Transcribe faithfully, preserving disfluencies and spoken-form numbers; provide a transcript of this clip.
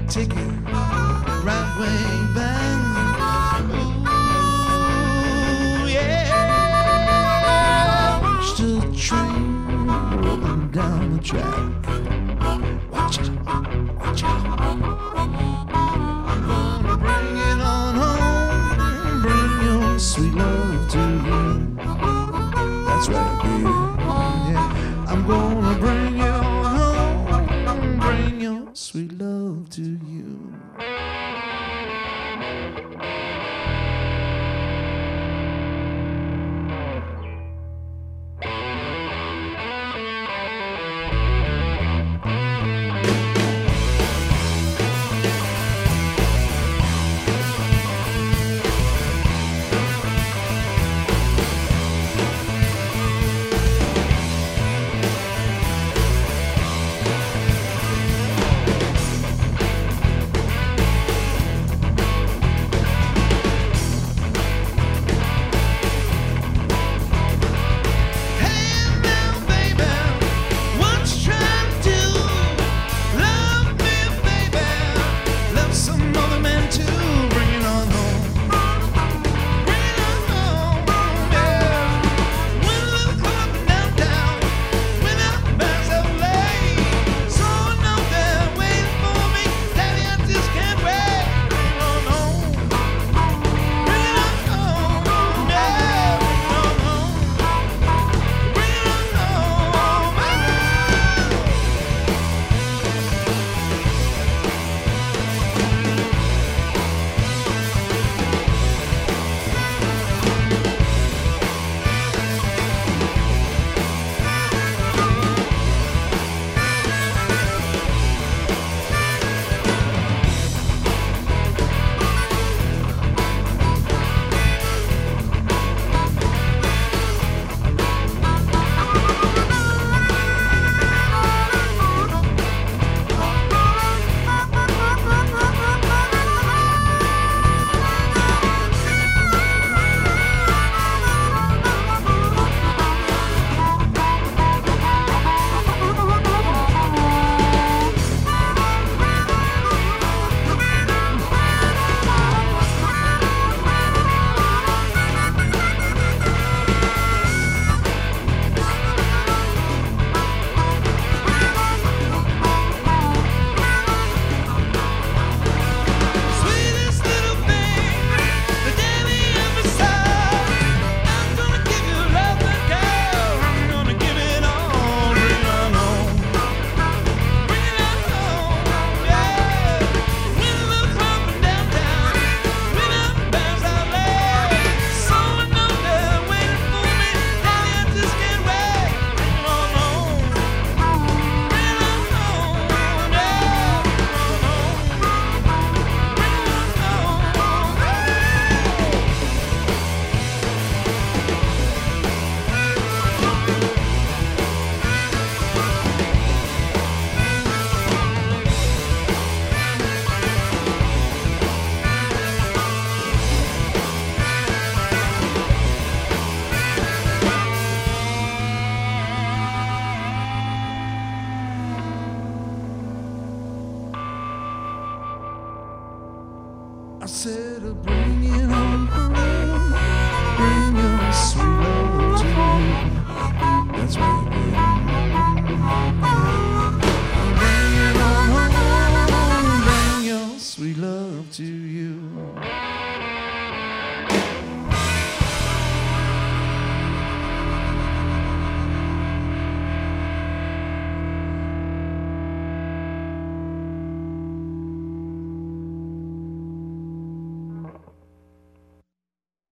take it right way back. Ooh, yeah. Watch the train rolling down the track. Watch it, watch it. I'm gonna bring it on home, bring your sweet love to you. That's right, baby. Yeah, I'm gonna bring it on home, bring your sweet love to you. I said, uh, bring it on home, bring your sweet love to me. That's right, baby. Bring it on home, bring your sweet love to you.